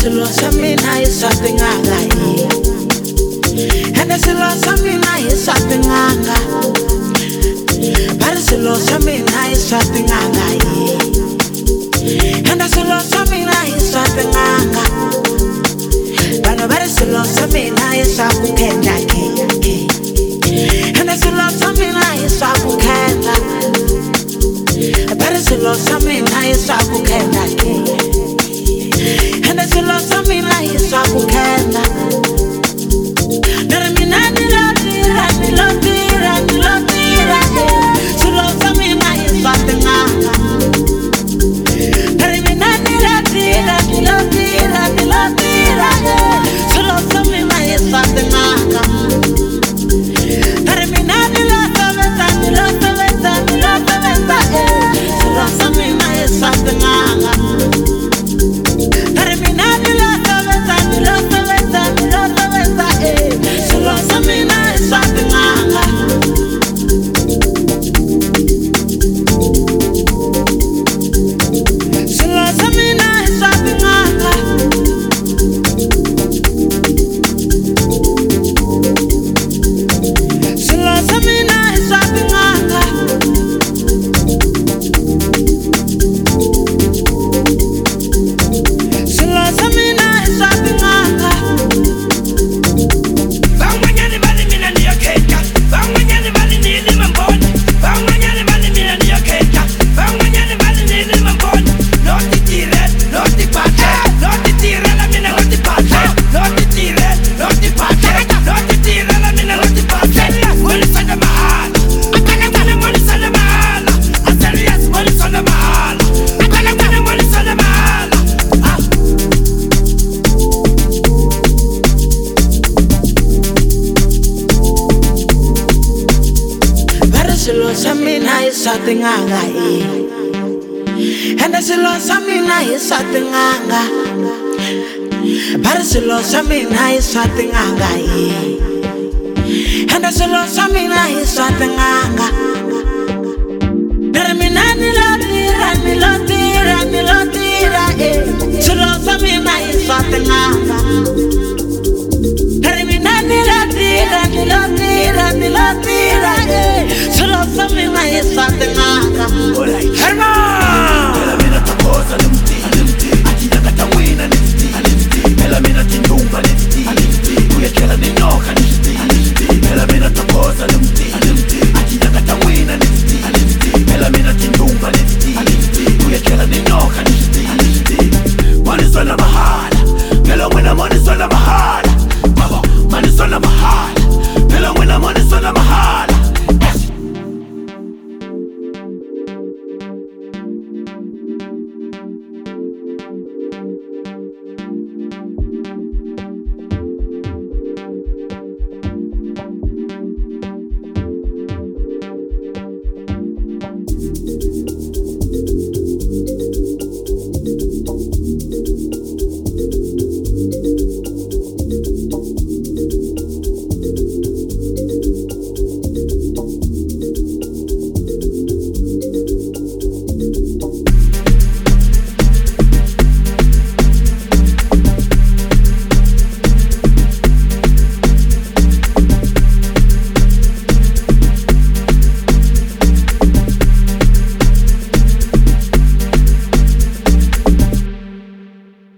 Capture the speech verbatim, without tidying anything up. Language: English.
silo sa mina hi swa tin'anga hi ende silo sa mina hi swa tin'anga vari silo sa mina hi swa tin'anga hi ende silo sa mina hi swa tin'anga vanhu vari silo sa mina hi swa ku khendla khe ende silo sa mina hi swa ku khendla vari silo sa mina hi swa ku khendla khe ende silo sa mina hi swa ku khendla nare mina ni lo tira ni lo tira ni lo tira silo sa mina hi swa tin'anga nare mina ni lo tira ni lo tira ni lo tira silo sa mina hi swa tin'anga nare mina ni lo saveta ni lo saveta ni lo saveta silo sa mina hi swa tin'anga silo sa mina hi swa tin'anga hi ende silo sa mina hi swa tin'anga vari silo sa mina hi swa tin'anga hi ende silo sa mina hi swa tin'anga nare mina ni lo tira ni